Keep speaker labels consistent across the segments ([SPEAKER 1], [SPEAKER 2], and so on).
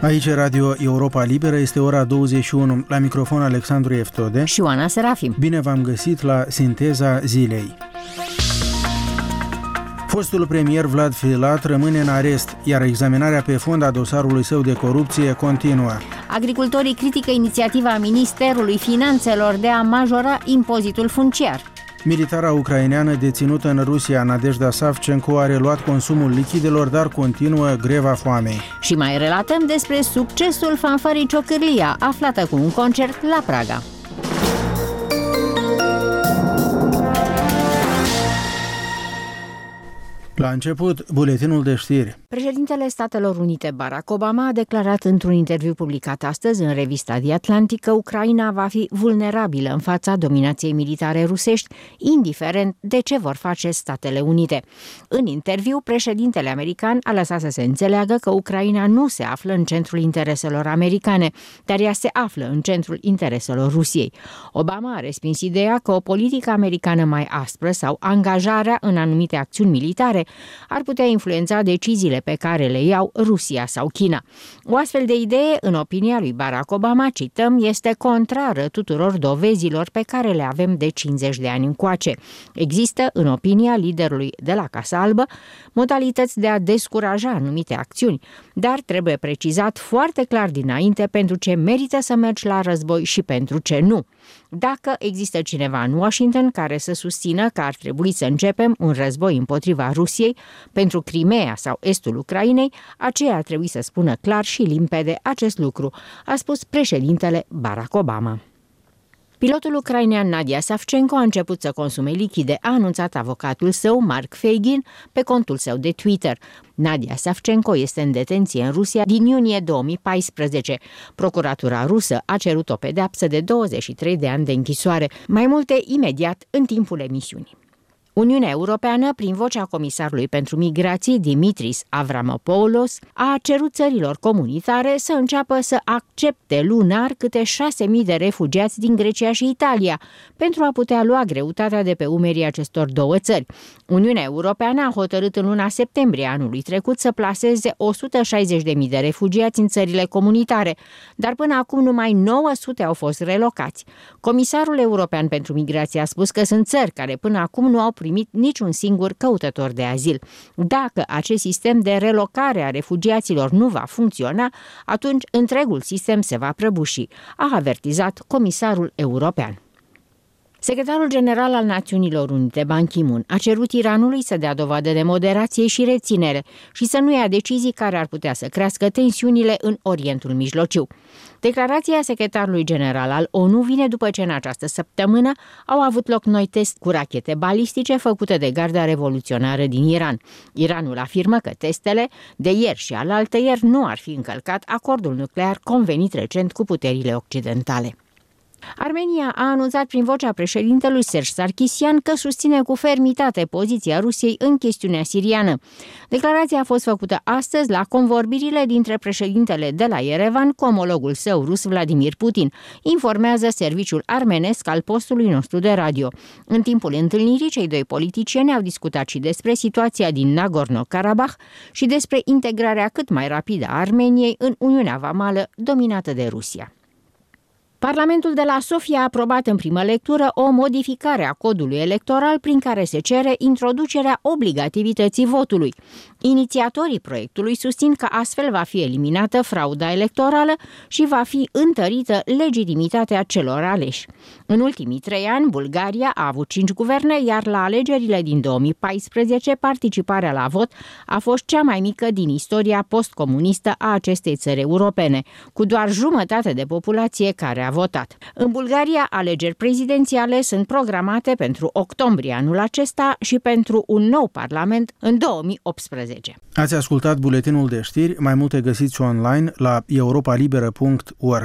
[SPEAKER 1] Aici Radio Europa Liberă, este ora 21. La microfon Alexandru Eftode
[SPEAKER 2] și Oana Serafim.
[SPEAKER 1] Bine v-am găsit la Sinteza Zilei. Fostul premier Vlad Filat rămâne în arest, iar examinarea pe fond a dosarului său de corupție continuă.
[SPEAKER 2] Agricultorii critică inițiativa Ministerului Finanțelor de a majora impozitul funciar.
[SPEAKER 1] Militara ucraineană deținută în Rusia, Nadejda Savchenko, a reluat consumul lichidelor, dar continuă greva foamei.
[SPEAKER 2] Și mai relatăm despre succesul fanfarii Ciocârlia, aflată cu un concert la Praga.
[SPEAKER 1] La început, buletinul de știri.
[SPEAKER 2] Președintele Statelor Unite, Barack Obama, a declarat într-un interviu publicat astăzi în revista The Atlantic că Ucraina va fi vulnerabilă în fața dominației militare rusești, indiferent de ce vor face Statele Unite. În interviu, președintele american a lăsat să se înțeleagă că Ucraina nu se află în centrul intereselor americane, dar ea se află în centrul intereselor Rusiei. Obama a respins ideea că o politică americană mai aspră sau angajarea în anumite acțiuni militare ar putea influența deciziile pe care le iau Rusia sau China. O astfel de idee, în opinia lui Barack Obama, cităm, este contrară tuturor dovezilor pe care le avem de 50 de ani încoace. Există, în opinia liderului de la Casa Albă, modalități de a descuraja anumite acțiuni, dar trebuie precizat foarte clar dinainte pentru ce merită să mergi la război și pentru ce nu. Dacă există cineva în Washington care să susțină că ar trebui să începem un război împotriva Rusiei pentru Crimea sau estul Ucrainei, aceea ar trebui să spună clar și limpede acest lucru, a spus președintele Barack Obama. Pilotul ucrainean Nadia Savchenko a început să consume lichide, a anunțat avocatul său, Mark Feigin, pe contul său de Twitter. Nadia Savchenko este în detenție în Rusia din iunie 2014. Procuratura rusă a cerut o pedeapsă de 23 de ani de închisoare, mai multe imediat în timpul emisiunii. Uniunea Europeană, prin vocea comisarului pentru migrații Dimitris Avramopoulos, a cerut țărilor comunitare să înceapă să accepte lunar câte 6.000 de refugiați din Grecia și Italia, pentru a putea lua greutatea de pe umerii acestor două țări. Uniunea Europeană a hotărât în luna septembrie anului trecut să plaseze 160.000 de refugiați în țările comunitare, dar până acum numai 900 au fost relocați. Comisarul European pentru migrație a spus că sunt țări care până acum nu au primit niciun singur căutător de azil. Dacă acest sistem de relocare a refugiaților nu va funcționa, atunci întregul sistem se va prăbuși, a avertizat comisarul european. Secretarul general al Națiunilor Unite, Ban Ki-moon, a cerut Iranului să dea dovadă de moderație și reținere și să nu ia decizii care ar putea să crească tensiunile în Orientul Mijlociu. Declarația secretarului general al ONU vine după ce în această săptămână au avut loc noi test cu rachete balistice făcute de Garda Revoluționară din Iran. Iranul afirmă că testele de ieri și alaltăieri nu ar fi încălcat acordul nuclear convenit recent cu puterile occidentale. Armenia a anunțat prin vocea președintelui Serge Sarkisian că susține cu fermitate poziția Rusiei în chestiunea siriană. Declarația a fost făcută astăzi la convorbirile dintre președintele de la Yerevan cu omologul său rus Vladimir Putin, informează serviciul armenesc al postului nostru de radio. În timpul întâlnirii, cei doi politicieni au discutat și despre situația din Nagorno-Karabakh și despre integrarea cât mai rapidă a Armeniei în Uniunea Vamală dominată de Rusia. Parlamentul de la Sofia a aprobat în primă lectură o modificare a codului electoral prin care se cere introducerea obligativității votului. Inițiatorii proiectului susțin că astfel va fi eliminată frauda electorală și va fi întărită legitimitatea celor aleși. În ultimii 3 ani, Bulgaria a avut 5 guverne, iar la alegerile din 2014, participarea la vot a fost cea mai mică din istoria postcomunistă a acestei țări europene, cu doar jumătate de populație care a votat. În Bulgaria, alegeri prezidențiale sunt programate pentru octombrie anul acesta și pentru un nou parlament în 2018.
[SPEAKER 1] Ați ascultat buletinul de știri, mai multe găsiți online la europalibera.org.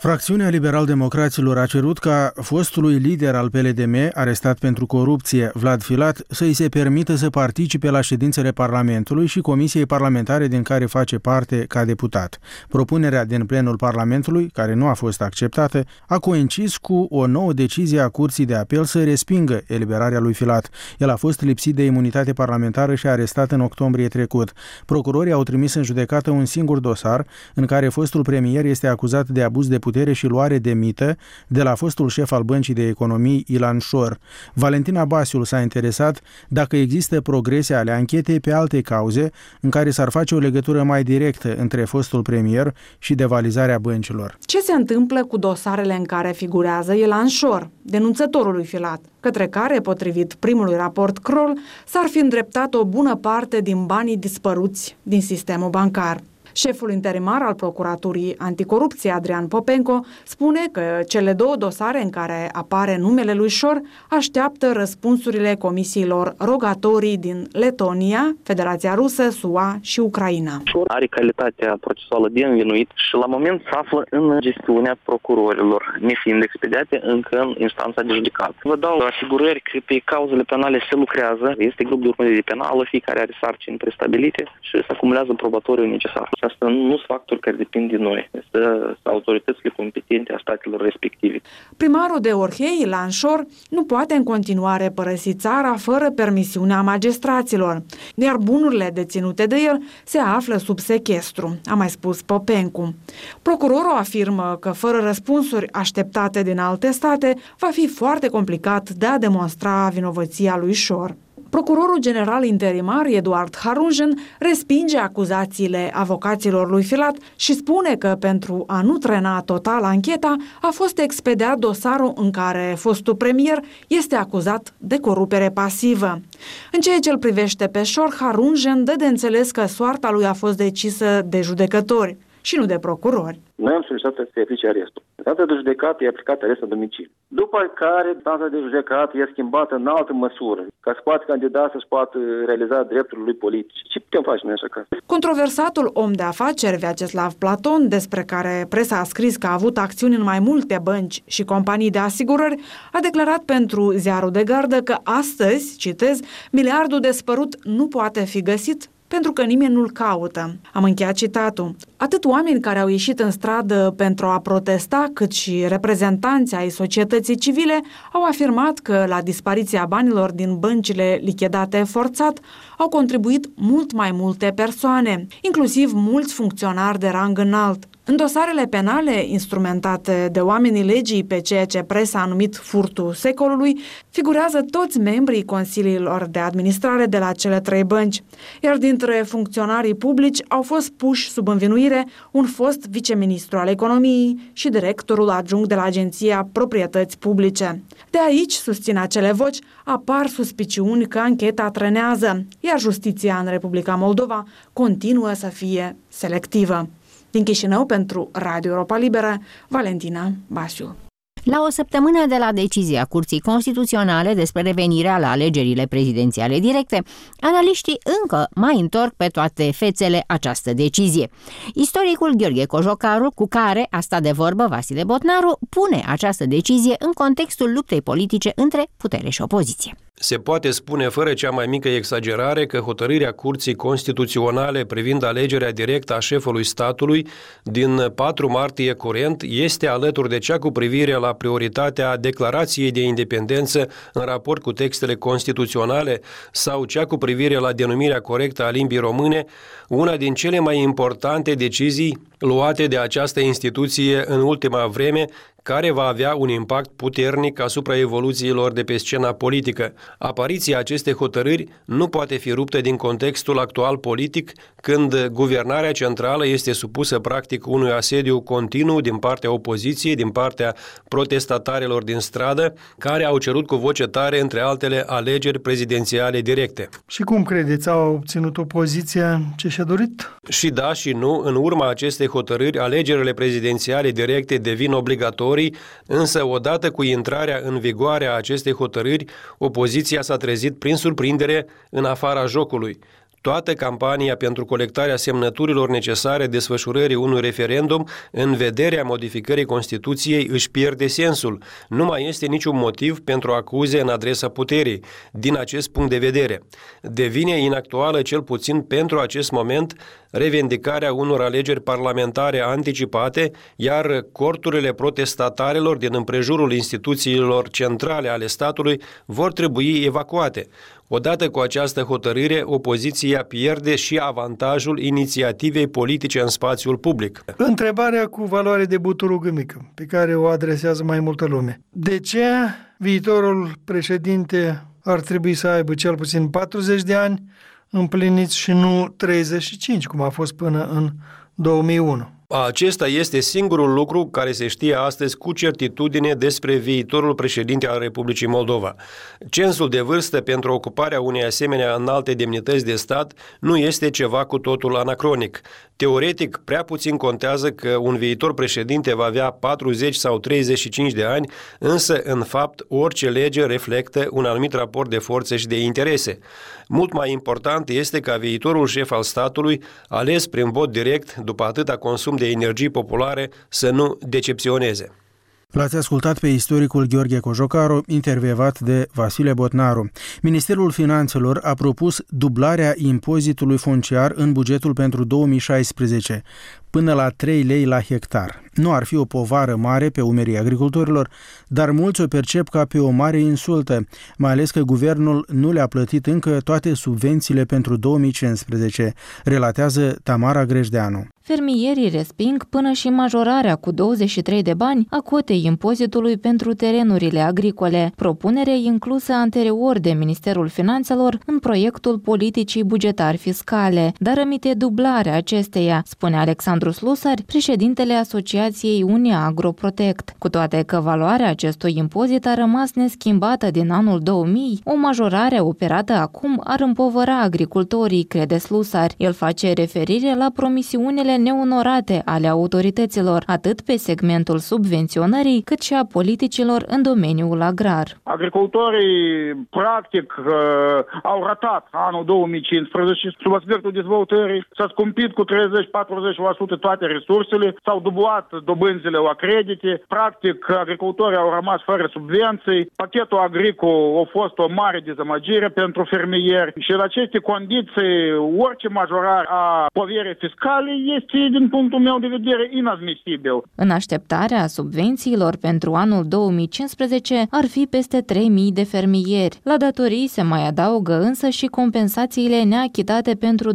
[SPEAKER 1] Fracțiunea Liberal-Democraților a cerut ca fostului lider al PLDM, arestat pentru corupție, Vlad Filat, să îi se permită să participe la ședințele Parlamentului și Comisiei Parlamentare din care face parte ca deputat. Propunerea din plenul Parlamentului, care nu a fost acceptată, a coincis cu o nouă decizie a Curții de Apel să respingă eliberarea lui Filat. El a fost lipsit de imunitate parlamentară și arestat în octombrie trecut. Procurorii au trimis în judecată un singur dosar în care fostul premier este acuzat de abuz de putere și luare de mită de la fostul șef al Băncii de Economii, Ilan Șor. Valentina Basiul s-a interesat dacă există progrese ale anchetei pe alte cauze în care s-ar face o legătură mai directă între fostul premier și devalizarea băncilor.
[SPEAKER 3] Ce se întâmplă cu dosarele în care figurează Ilan Șor, denunțătorul lui Filat, către care, potrivit primului raport Kroll, s-ar fi îndreptat o bună parte din banii dispăruți din sistemul bancar? Șeful interimar al Procuraturii Anticorupție, Adrian Popenco, spune că cele două dosare în care apare numele lui Șor așteaptă răspunsurile comisiilor rogatorii din Letonia, Federația Rusă, SUA și Ucraina.
[SPEAKER 4] Șor are calitatea procesuală de învinuit și la moment se află în gestiunea procurorilor, nefiind expediate încă în instanța de judecată. Vă dau asigurări că pe cauzele penale se lucrează, este grup de urmărire penală, fiecare are sarcini prestabilite și se acumulează probatoriul necesar. Asta nu sunt factori care depind de noi, este autoritățile competente a statelor respective.
[SPEAKER 3] Primarul de Orhei, Ilan Șor, nu poate în continuare părăsi țara fără permisiunea magistraților, iar bunurile deținute de el se află sub sechestru, a mai spus Popencu. Procurorul afirmă că fără răspunsuri așteptate din alte state, va fi foarte complicat de a demonstra vinovăția lui Șor. Procurorul general interimar Eduard Harunjen respinge acuzațiile avocaților lui Filat și spune că pentru a nu trena total ancheta a fost expediat dosarul în care fostul premier este acuzat de corupere pasivă. În ceea ce îl privește pe Șor, Harunjen dă de înțeles că soarta lui a fost decisă de judecători și nu de procurori.
[SPEAKER 5] Noi am solicitat să se aplice arestul. Instanța de judecată i-a aplicat arest în domiciliu. După care, instanța de judecată i-a schimbat în altă măsură, ca să poată candida să-și poată realiza drepturile lui politice. Ce putem face noi așa caz?
[SPEAKER 3] Controversatul om de afaceri Vyacheslav Platon, despre care presa a scris că a avut acțiuni în mai multe bănci și companii de asigurări, a declarat pentru Ziarul de Gardă că astăzi, citez, miliardul despărut nu poate fi găsit pentru că nimeni nu-l caută. Am încheiat citatul. Atât oameni care au ieșit în stradă pentru a protesta, cât și reprezentanții ai societății civile au afirmat că la dispariția banilor din băncile lichidate forțat au contribuit mult mai multe persoane, inclusiv mulți funcționari de rang înalt. În dosarele penale instrumentate de oamenii legii pe ceea ce presa a numit furtul secolului, figurează toți membrii consiliilor de administrare de la cele trei bănci, iar dintre funcționarii publici au fost puși sub învinuire un fost viceministru al economiei și directorul adjunct de la Agenția Proprietăți Publice. De aici, susțin acele voci, apar suspiciuni că ancheta trenează, iar justiția în Republica Moldova continuă să fie selectivă. Din Chișinău, pentru Radio Europa Liberă, Valentina Basiu.
[SPEAKER 2] La o săptămână de la decizia Curții Constituționale despre revenirea la alegerile prezidențiale directe, analiștii încă mai întorc pe toate fețele această decizie. Istoricul Gheorghe Cojocaru, cu care a stat de vorbă Vasile Botnaru, pune această decizie în contextul luptei politice între putere și opoziție.
[SPEAKER 6] Se poate spune fără cea mai mică exagerare că hotărârea Curții Constituționale privind alegerea directă a șefului statului din 4 martie curent este alături de cea cu privire la prioritatea declarației de independență în raport cu textele constituționale sau cea cu privire la denumirea corectă a limbii române, una din cele mai importante decizii luate de această instituție în ultima vreme, care va avea un impact puternic asupra evoluțiilor de pe scena politică. Apariția acestei hotărâri nu poate fi ruptă din contextul actual politic, când guvernarea centrală este supusă practic unui asediu continuu din partea opoziției, din partea protestatarilor din stradă, care au cerut cu voce tare, între altele, alegeri prezidențiale directe.
[SPEAKER 7] Și cum credeți, au obținut opoziția ce și-a dorit?
[SPEAKER 6] Și da și nu. În urma acestei hotărâri, alegerile prezidențiale directe devin obligatorii, însă odată cu intrarea în vigoare a acestei hotărâri, opoziția s-a trezit prin surprindere în afara jocului. toată campania pentru colectarea semnăturilor necesare desfășurării unui referendum în vederea modificării Constituției își pierde sensul. Nu mai este niciun motiv pentru acuze în adresa puterii. Din acest punct de vedere, devine inactuală, cel puțin pentru acest moment, revendicarea unor alegeri parlamentare anticipate, iar corturile protestatarilor din împrejurul instituțiilor centrale ale statului vor trebui evacuate. Odată cu această hotărâre, opoziția pierde și avantajul inițiativei politice în spațiul public.
[SPEAKER 7] Întrebarea cu valoare de buturugâmică, pe care o adresează mai multă lume. De ce viitorul președinte ar trebui să aibă cel puțin 40 de ani împliniți și nu 35, cum a fost până în 2001?
[SPEAKER 6] Acesta este singurul lucru care se știe astăzi cu certitudine despre viitorul președinte al Republicii Moldova. Censul de vârstă pentru ocuparea unei asemenea înalte demnități de stat nu este ceva cu totul anacronic. Teoretic, prea puțin contează că un viitor președinte va avea 40 sau 35 de ani, însă, în fapt, orice lege reflectă un anumit raport de forțe și de interese. Mult mai important este ca viitorul șef al statului, ales prin vot direct, după atâta consum de energii populare, să nu decepționeze.
[SPEAKER 1] L-ați ascultat pe istoricul Gheorghe Cojocaru, intervievat de Vasile Botnaru. Ministerul Finanțelor a propus dublarea impozitului funciar în bugetul pentru 2016, până la 3 lei la hectar. Nu ar fi o povară mare pe umerii agricultorilor, dar mulți o percep ca pe o mare insultă, mai ales că guvernul nu le-a plătit încă toate subvențiile pentru 2015, relatează Tamara Grejdeanu.
[SPEAKER 8] Fermierii resping până și majorarea cu 23 de bani a cotei impozitului pentru terenurile agricole, propunere inclusă anterior de Ministerul Finanțelor în proiectul politicii bugetari fiscale, dar rămite dublarea acesteia, spune Alexandru Slusari, președintele Asociației Unia Agroprotect. Cu toate că valoarea acestui impozit a rămas neschimbată din anul 2000, o majorare operată acum ar împovăra agricultorii, crede Slusari. El face referire la promisiunile neonorate ale autorităților, atât pe segmentul subvenționării, cât și a politicilor în domeniul agrar.
[SPEAKER 9] Agricultorii, practic, au ratat anul 2015 sub aspectul dezvoltării, s-a scumpit cu 30-40% toate resursele, s-au dublat dobânzile la credite, practic, agricultorii au rămas fără subvenții, pachetul agricol a fost o mare dezamăgire pentru fermieri și în aceste condiții, orice majorare a poverii fiscale este, din punctul meu de vedere, inadmisibil.
[SPEAKER 8] În așteptarea subvențiilor pentru anul 2015 ar fi peste 3.000 de fermieri. La datorii se mai adaugă însă și compensațiile neachitate pentru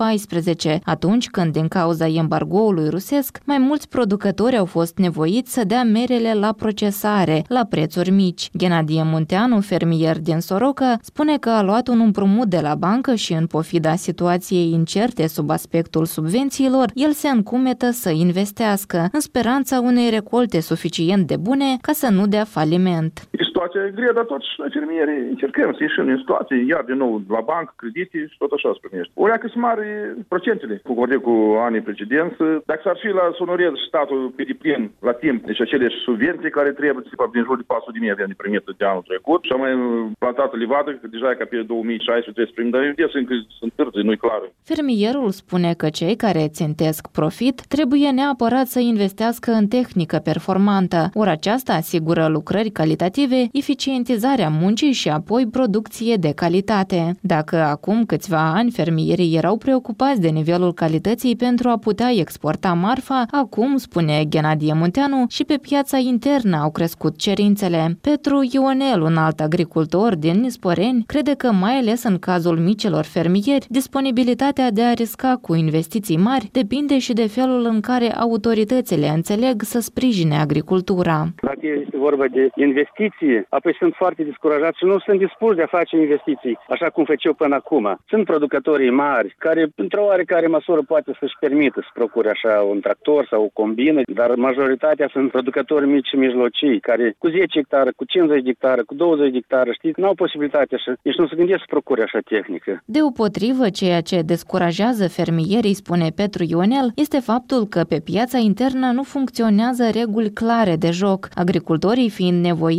[SPEAKER 8] 2014, atunci când, din cauza embargoului rusesc, mai mulți producători au fost nevoiți să dea merele la procesare, la prețuri mici. Ghenadie Munteanu, fermier din Soroca, spune că a luat un împrumut de la bancă și, în pofida situației incerte sub aspectul subvențiilor, el se încumetă să investească, în speranța unei recolte suficient de bune ca să nu dea faliment.
[SPEAKER 10] Situația e grea, dar toți noi fermierii încercăm să ieșim din situație, iar din nou la bancă, credite și tot așa se primește. O leacă sunt mari procentele, cu anii precedenți. Dacă s-ar fi la sonorez statul pe deplin la timp, deci acele subvenții care trebuie, din jur de 400.000 avem de primit de anul trecut, și am mai plantat livadă, că deja ca pe 2016 trebuie să primim, dar eu încă sunt târzi, nu-i clar.
[SPEAKER 8] Fermierul spune că cei care țintesc profit trebuie neapărat să investească în tehnică performantă, ori aceasta asigură lucrări calitative, eficientizarea muncii și apoi producție de calitate. Dacă acum câțiva ani fermierii erau preocupați de nivelul calității pentru a putea exporta marfa, acum, spune Ghenadie Munteanu, și pe piața internă au crescut cerințele. Petru Ionel, un alt agricultor din Nisporeni, crede că, mai ales în cazul micilor fermieri, disponibilitatea de a risca cu investiții mari depinde și de felul în care autoritățile înțeleg să sprijine agricultura.
[SPEAKER 11] Dacă este vorba de investiții, apoi sunt foarte descurajați și nu sunt dispuși de a face investiții, așa cum făceau până acum. Sunt producătorii mari, care, într-o oarecare măsură, poate să-și permită să procure așa un tractor sau o combină, dar majoritatea sunt producători mici și mijlocii, care cu 10 hectare, cu 50 de hectare, cu 20 de hectare, știți, n-au posibilitatea și nici nu se gândesc să procure așa tehnică.
[SPEAKER 8] Deopotrivă, ceea ce descurajează fermierii, spune Petru Ionel, este faptul că pe piața internă nu funcționează reguli clare de joc, agricultorii fiind nevoiți să vândă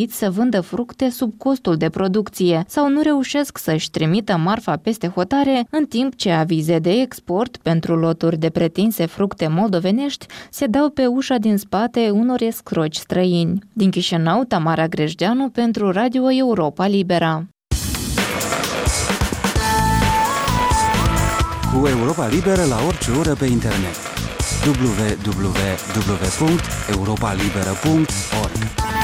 [SPEAKER 8] vândă fructe sub costul de producție sau nu reușesc să-și trimită marfa peste hotare, în timp ce avize de export pentru loturi de pretinse fructe moldovenești se dau pe ușa din spate unor escroci străini. Din Chișinău, Tamara Grejdeanu pentru Radio Europa Libera.
[SPEAKER 12] Cu Europa Liberă la orice oră pe internet. www.europalibera.org.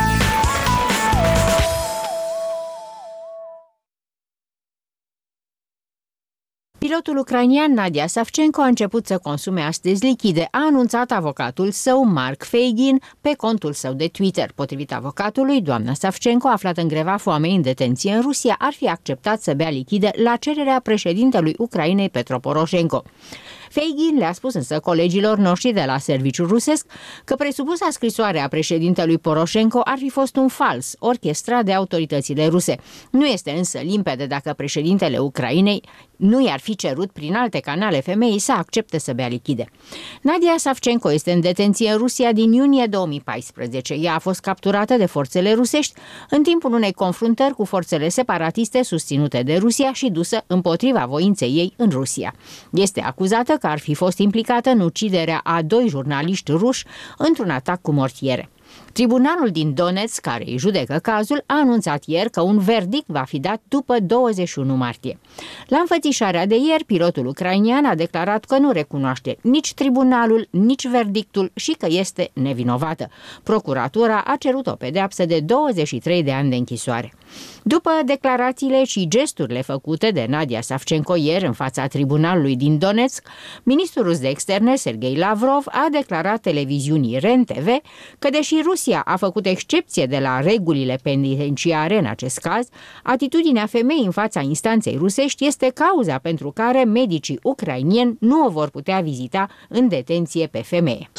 [SPEAKER 2] Pilotul ucrainian Nadia Savchenko a început să consume astăzi lichide, a anunțat avocatul său, Mark Feigin, pe contul său de Twitter. Potrivit avocatului, doamna Savchenko, aflată în greva foamei în detenție în Rusia, ar fi acceptat să bea lichide la cererea președintelui Ucrainei, Petro Poroșenko. Feigin le-a spus însă colegilor noștri de la serviciul rusesc că presupusa scrisoare a președintelui Poroșenko ar fi fost un fals, orchestrat de autoritățile ruse. Nu este însă limpede dacă președintele Ucrainei nu i-ar fi cerut prin alte canale femeii să accepte să bea lichide. Nadia Savchenko este în detenție în Rusia din iunie 2014. Ea a fost capturată de forțele rusești în timpul unei confruntări cu forțele separatiste susținute de Rusia și dusă împotriva voinței ei în Rusia. Este acuzată că ar fi fost implicată în uciderea a 2 jurnaliști ruși într-un atac cu mortiere. Tribunalul din Donetsk, care îi judecă cazul, a anunțat ieri că un verdict va fi dat după 21 martie. La înfățișarea de ieri, pilotul ucrainian a declarat că nu recunoaște nici tribunalul, nici verdictul și că este nevinovată. Procuratura a cerut o pedeapsă de 23 de ani de închisoare. După declarațiile și gesturile făcute de Nadia Savchenko ieri în fața tribunalului din Donetsk, ministrul rus de externe, Sergei Lavrov, a declarat televiziunii REN-TV că, deși Rusia a făcut excepție de la regulile penitenciare în acest caz, atitudinea femeii în fața instanței rusești este cauza pentru care medicii ucrainieni nu o vor putea vizita în detenție pe femeie.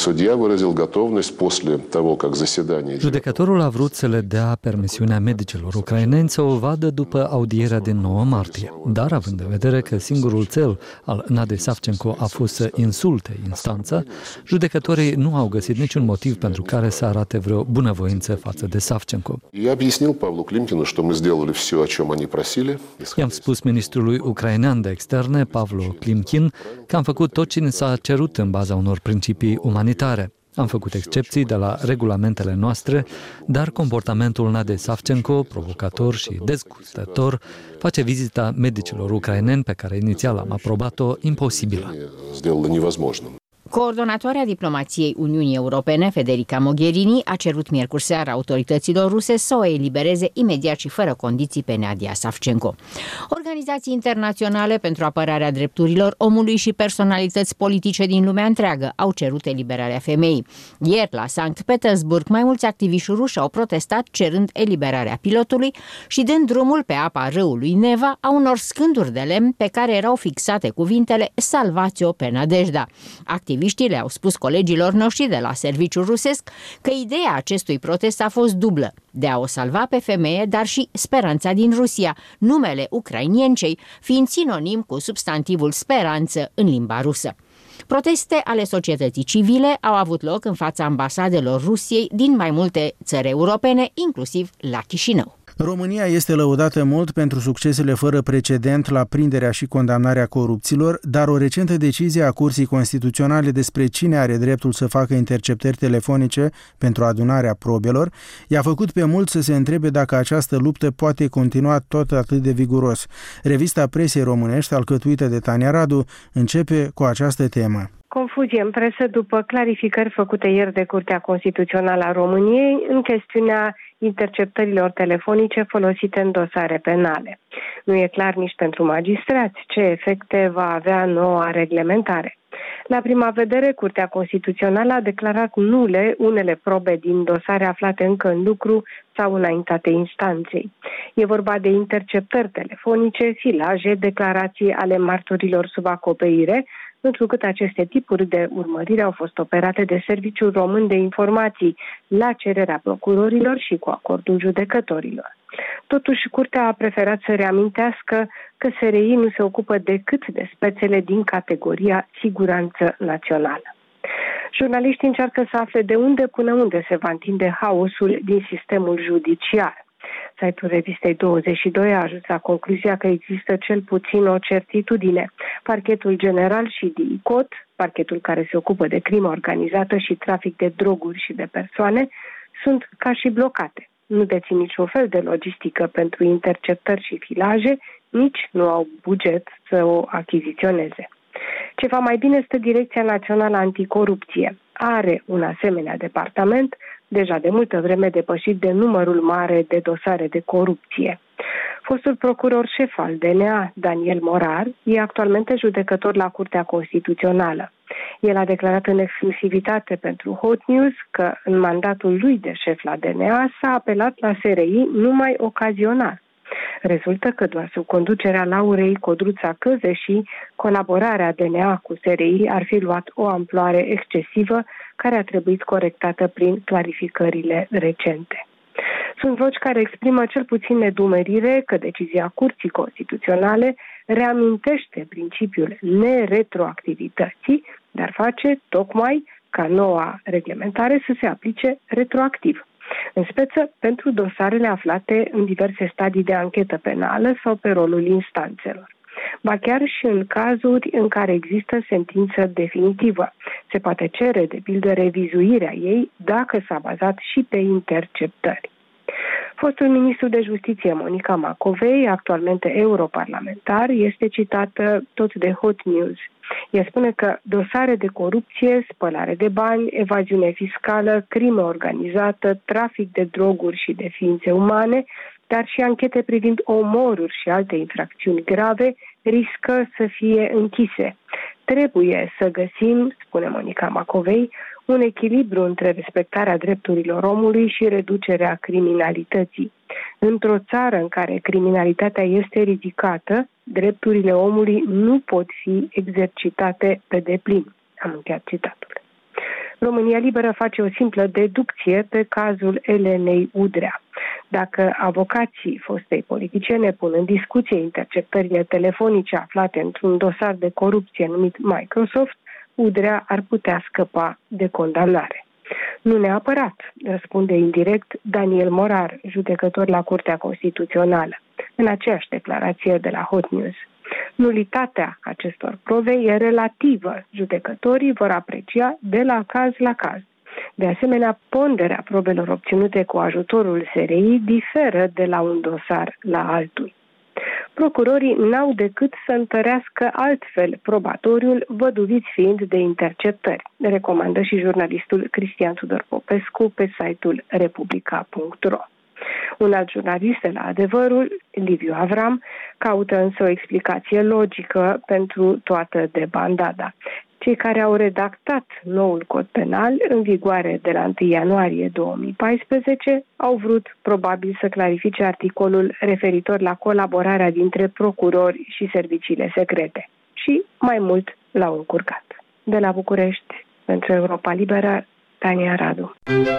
[SPEAKER 13] Judecătorul a vrut să le dea permisiunea medicilor ucraineni să o vadă după audierea din 9 martie, dar având în vedere că singurul cel al Nadiei Savchenko a fost să insulte instanța, judecătorii nu au găsit niciun motiv pentru care să arate vreo bunăvoință față de Savchenko. I-am spus ministrului ucrainean de externe, Pavlo Klimkin, că am făcut tot ce ni s-a cerut în baza unor principii umanitare. Am făcut excepții de la regulamentele noastre, dar comportamentul Nadiei Savchenko, provocator și dezgustător, face vizita medicilor ucraineni pe care inițial am aprobat-o imposibilă.
[SPEAKER 2] Coordonatoarea diplomației Uniunii Europene, Federica Mogherini, a cerut miercuri seara autorităților ruse să o elibereze imediat și fără condiții pe Nadia Savchenko. Organizații internaționale pentru apărarea drepturilor omului și personalități politice din lumea întreagă au cerut eliberarea femeii. Ieri, la Sankt Petersburg, mai mulți activiști ruși au protestat cerând eliberarea pilotului și dând drumul pe apa râului Neva a unor scânduri de lemn pe care erau fixate cuvintele "Salvați-o pe Nadejda". Activiștii le-au spus colegilor noștri de la serviciul rusesc că ideea acestui protest a fost dublă, de a o salva pe femeie, dar și speranța din Rusia, numele ucrainiencei fiind sinonim cu substantivul speranță în limba rusă. Proteste ale societății civile au avut loc în fața ambasadelor Rusiei din mai multe țări europene, inclusiv la Chișinău.
[SPEAKER 1] România este lăudată mult pentru succesele fără precedent la prinderea și condamnarea corupților, dar o recentă decizie a Curții Constituționale despre cine are dreptul să facă interceptări telefonice pentru adunarea probelor i-a făcut pe mulți să se întrebe dacă această luptă poate continua tot atât de viguros. Revista Presei Românești, alcătuită de Tania Radu, începe cu această temă.
[SPEAKER 14] Confuzie în presă după clarificări făcute ieri de Curtea Constituțională a României în chestiunea interceptărilor telefonice folosite în dosare penale. Nu e clar nici pentru magistrați ce efecte va avea noua reglementare. La prima vedere, Curtea Constituțională a declarat nule unele probe din dosare aflate încă în lucru sau înaintate instanței. E vorba de interceptări telefonice, filaje, declarații ale martorilor sub acoperire, întrucât aceste tipuri de urmărire au fost operate de Serviciul Român de Informații la cererea procurorilor și cu acordul judecătorilor. Totuși, Curtea a preferat să reamintească că SRI nu se ocupă decât de spețele din categoria siguranță națională. Jurnaliștii încearcă să afle de unde până unde se va întinde haosul din sistemul judiciar. Site-ul revistei 22 a ajuns la concluzia că există cel puțin o certitudine. Parchetul general și DICOT, parchetul care se ocupă de crimă organizată și trafic de droguri și de persoane, sunt ca și blocate. Nu dețin niciun fel de logistică pentru interceptări și filaje, nici nu au buget să o achiziționeze. Ceva mai bine stă Direcția Națională Anticorupție. Are un asemenea departament, deja de multă vreme depășit de numărul mare de dosare de corupție. Fostul procuror șef al DNA, Daniel Morar, e actualmente judecător la Curtea Constituțională. El a declarat în exclusivitate pentru Hot News că în mandatul lui de șef la DNA s-a apelat la SRI numai ocazional. Rezultă că doar sub conducerea Laurei Codruța Căzeși, colaborarea DNA cu SRI ar fi luat o amploare excesivă care a trebuit corectată prin clarificările recente. Sunt voci care exprimă cel puțin nedumerire că decizia Curții Constituționale reamintește principiul neretroactivității, dar face tocmai ca noua reglementare să se aplice retroactiv, în speță pentru dosarele aflate în diverse stadii de anchetă penală sau pe rolul instanțelor. Ba chiar și în cazuri în care există sentință definitivă. Se poate cere, de pildă, revizuirea ei dacă s-a bazat și pe interceptări. Fostul ministru de Justiție, Monica Macovei, actualmente europarlamentar, este citată tot de Hot News. Ea spune că dosare de corupție, spălare de bani, evaziune fiscală, crimă organizată, trafic de droguri și de ființe umane, dar și anchete privind omoruri și alte infracțiuni grave, riscă să fie închise. Trebuie să găsim, spune Monica Macovei, un echilibru între respectarea drepturilor omului și reducerea criminalității. Într-o țară în care criminalitatea este ridicată, drepturile omului nu pot fi exercitate pe deplin. Am încheiat citatul. România Liberă face o simplă deducție pe cazul Elenei Udrea. Dacă avocații fostei politiciene pun în discuție interceptările telefonice aflate într-un dosar de corupție numit Microsoft, Udrea ar putea scăpa de condamnare. Nu neapărat, răspunde indirect Daniel Morar, judecător la Curtea Constituțională, în aceeași declarație de la Hot News. Nulitatea acestor prove e relativă. Judecătorii vor aprecia de la caz la caz. De asemenea, ponderea probelor obținute cu ajutorul SRI diferă de la un dosar la altul. Procurorii n-au decât să întărească altfel probatoriul, văduviți fiind de interceptări, recomandă și jurnalistul Cristian Tudor Popescu pe site-ul republica.ro. Un alt jurnalist de la Adevărul, Liviu Avram, caută însă o explicație logică pentru toată debandada. Cei care au redactat noul cod penal, în vigoare de la 1 ianuarie 2014, au vrut probabil să clarifice articolul referitor la colaborarea dintre procurori și serviciile secrete. Și mai mult l-au încurcat. De la București, pentru Europa Liberă, Tania Radu.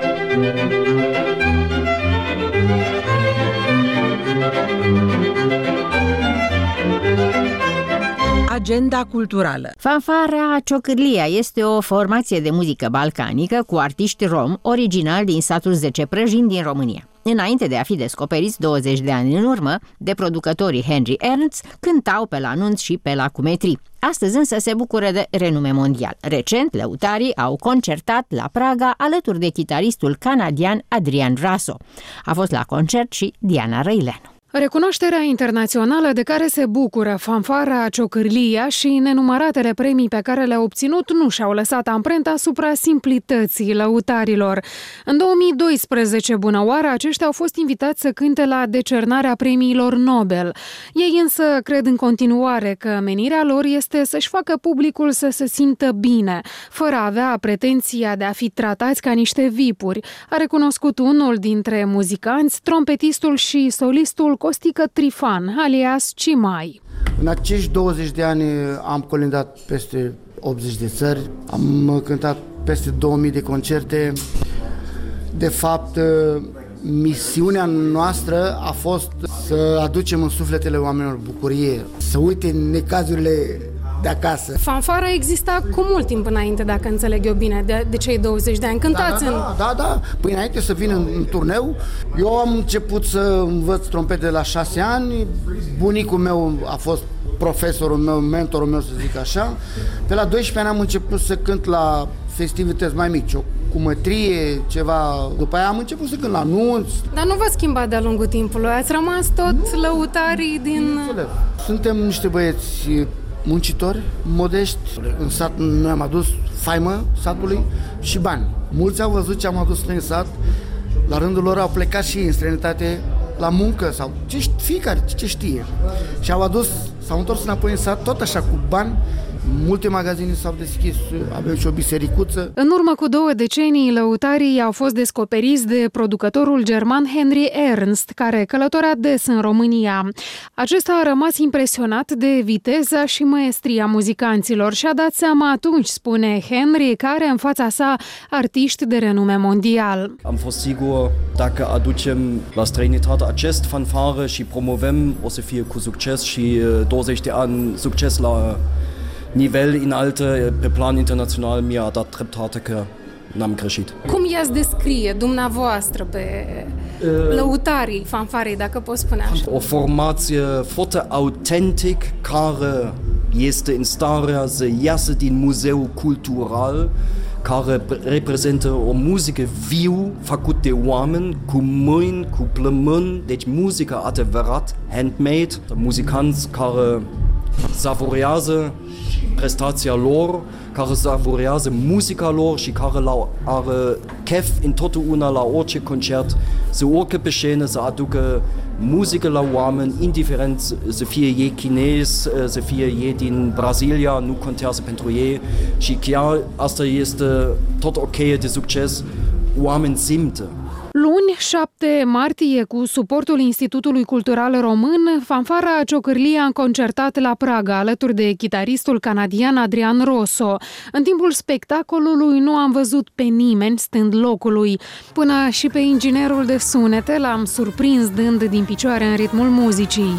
[SPEAKER 15] Agenda culturală.
[SPEAKER 2] Fanfara Ciocârlia este o formație de muzică balcanică cu artiști rom originali din satul Zeceprăjin din România. Înainte de a fi descoperiți 20 de ani în urmă de producătorii Henry Ernst, cântau pe la nunți și pe la cumetrii. Astăzi însă se bucură de renume mondial. Recent, lăutarii au concertat la Praga alături de chitaristul canadian Adrian Raso. A fost la concert și Diana Răileanu.
[SPEAKER 16] Recunoașterea internațională de care se bucură fanfara Ciocârlia și nenumăratele premii pe care le-a obținut nu și-au lăsat amprenta asupra simplității lăutarilor. În 2012, bună oară, aceștia au fost invitați să cânte la decernarea premiilor Nobel. Ei însă cred în continuare că menirea lor este să-și facă publicul să se simtă bine, fără a avea pretenția de a fi tratați ca niște vipuri, a recunoscut unul dintre muzicanți, trompetistul și solistul Costică Trifan, alias Cimai.
[SPEAKER 17] În acești 20 de ani am colindat peste 80 de țări, am cântat peste 2000 de concerte. De fapt, misiunea noastră a fost să aducem în sufletele oamenilor bucurie, să uite necazurile de acasă.
[SPEAKER 16] Fanfara exista cu mult timp înainte, dacă înțeleg eu bine, de cei 20 de ani. Cântați
[SPEAKER 17] Da. Păi înainte să vin în turneu, eu am început să învăț trompete de la 6 ani. Bunicul meu a fost profesorul meu, mentorul meu, să zic așa. Pe la 12 ani am început să cânt la festivități mai mici, cu mătrie, ceva. După aia am început să cânt la nunți.
[SPEAKER 16] Dar nu v-ați schimbat de-a lungul timpului? Ați rămas tot lăutarii din...
[SPEAKER 17] Suntem niște băieți muncitori, modești. În sat noi am adus faimă satului și bani. Mulți au văzut ce am adus în sat. La rândul lor au plecat și în străinătate la muncă sau fiecare ce știe. Și s-au întors înapoi în sat, tot așa, cu bani. Multe magazine s-au deschis, avem și o bisericuță.
[SPEAKER 16] În urmă cu 2 decenii, lăutarii au fost descoperiți de producătorul german Henry Ernst, care călătorea des în România. Acesta a rămas impresionat de viteza și maestria muzicanților și a dat seama atunci, spune Henry, că are în fața sa artiști de renume mondial.
[SPEAKER 18] Am fost sigur, dacă aducem la străinătate acest fanfare și promovăm, o să fie cu succes și 20 de ani succes la nivel înalt pe plan internațional. Mi-a dat dreptate că n-am greșit.
[SPEAKER 16] Cum i-ați descrie dumneavoastră pe lăutarii fanfarei, dacă pot spune așa?
[SPEAKER 18] O formație foarte autentic care este în stare să iasă din muzeul cultural, care reprezintă o muzică viu, făcută de oameni, cu mâini, cu plămâni, deci muzică adevărat, handmade, muzicanți care savurează prestația lor, care savurează muzica lor și care are chef întotdeauna la orice concert să urcă pe scenă, să aducă muzică la oameni, indiferent să fie ei chinezi, să fie ei din Brazilia, nu contează pentru ei și chiar asta este tot o cheie de succes, oameni simtă.
[SPEAKER 16] Luni, 7 martie, cu suportul Institutului Cultural Român, fanfara Ciocârlia a concertat la Praga, alături de chitaristul canadian Adrian Rosso. În timpul spectacolului nu am văzut pe nimeni stând locului. Până și pe inginerul de sunete l-am surprins dând din picioare în ritmul muzicii.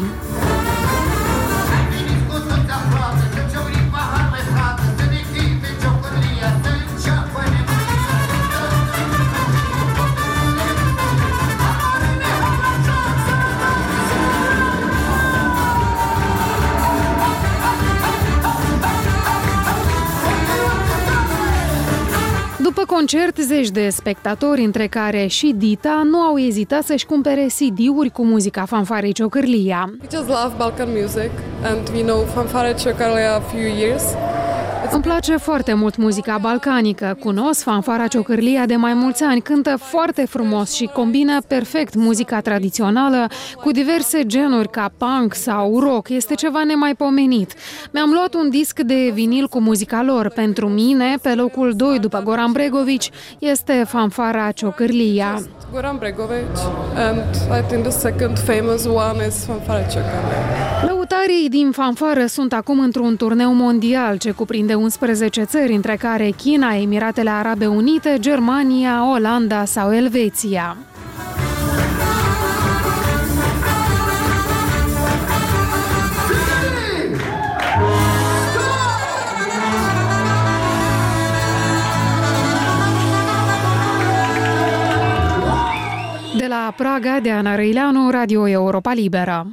[SPEAKER 16] După concert, zeci de spectatori, între care și Dita, nu au ezitat să-și cumpere CD-uri cu muzica fanfarei Ciocârlia.
[SPEAKER 19] We just love Balkan music and we know fanfara Ciocârlia a few years.
[SPEAKER 16] Îmi place foarte mult muzica balcanică. Cunosc fanfara Ciocârlia de mai mulți ani. Cântă foarte frumos și combină perfect muzica tradițională cu diverse genuri ca punk sau rock. Este ceva nemaipomenit. Mi-am luat un disc de vinil cu muzica lor. Pentru mine, pe locul 2 după Goran Bregović, este fanfara Ciocârlia.
[SPEAKER 19] Goran Bregović and I think the second famous one is fanfara Ciocârlia.
[SPEAKER 16] Lăutarii din fanfară sunt acum într-un turneu mondial ce cuprinde 11 țări, între care China, Emiratele Arabe Unite, Germania, Olanda sau Elveția. De la Praga, de Ana Răileanu, Radio Europa Liberă.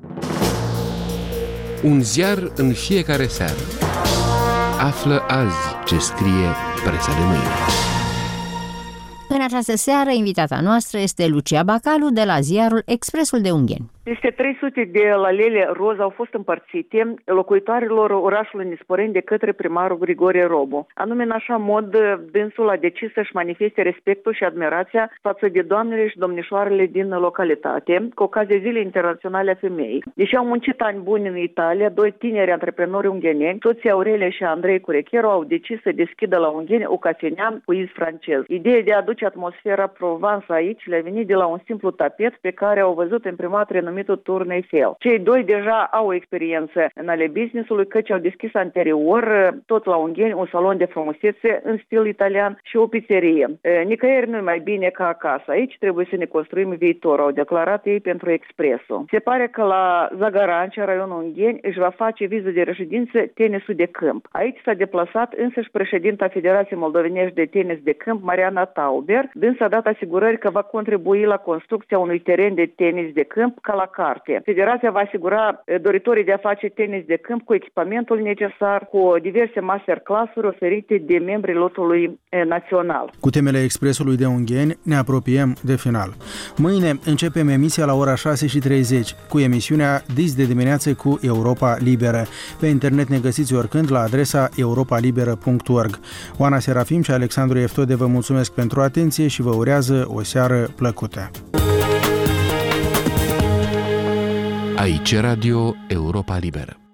[SPEAKER 20] Un ziar în fiecare seară. Află azi ce scrie presa de mâine.
[SPEAKER 2] În această seară, invitata noastră este Lucia Bacalu de la ziarul Expresul de Ungheni.
[SPEAKER 21] Peste 300 de lalele roz au fost împărțite locuitorilor orașului Nisporeni de către primarul Grigore Robu. Anume, în așa mod, dânsul a decis să-și manifeste respectul și admirația față de doamnele și domnișoarele din localitate, cu ocazia Zilei Internaționale a Femeii. Deși au muncit ani buni în Italia, doi tineri antreprenori ungheneni, soții Aurelia și Andrei Curecheru, au decis să deschidă la Ungheni o cafenea cu iz francez. Ideea de a aduce atmosfera Provence aici le-a venit de la un simplu tapet pe care au văzut în primat renumitul Tour Eiffel. Cei doi deja au o experiență în ale business-ului, căci au deschis anterior, tot la Ungheni, un salon de frumusețe în stil italian și o pizzerie. Nicăieri nu e mai bine ca acasă. Aici trebuie să ne construim viitorul, au declarat ei pentru Expresso. Se pare că la Zagarancea, raionul Ungheni, își va face viză de reședință tenisul de câmp. Aici s-a deplasat însăși președinta Federației Moldovenești de Tenis de Câmp, Mariana Tauber, dânsa a dat asigurări că va contribui la construcția unui teren de tenis de câmp ca la carte. Federația va asigura doritorii de a face tenis de câmp cu echipamentul necesar, cu diverse masterclass-uri oferite de membrii lotului național.
[SPEAKER 1] Cu temele Expresului de Ungheni ne apropiem de final. Mâine începem emisia la ora 6:30 cu emisiunea Dis de dimineață cu Europa Liberă. Pe internet ne găsiți oricând la adresa europalibera.org. Oana Serafim și Alexandru Eftode vă mulțumesc pentru atenție și vă urează o seară plăcută.
[SPEAKER 20] Aici Radio Europa Liberă.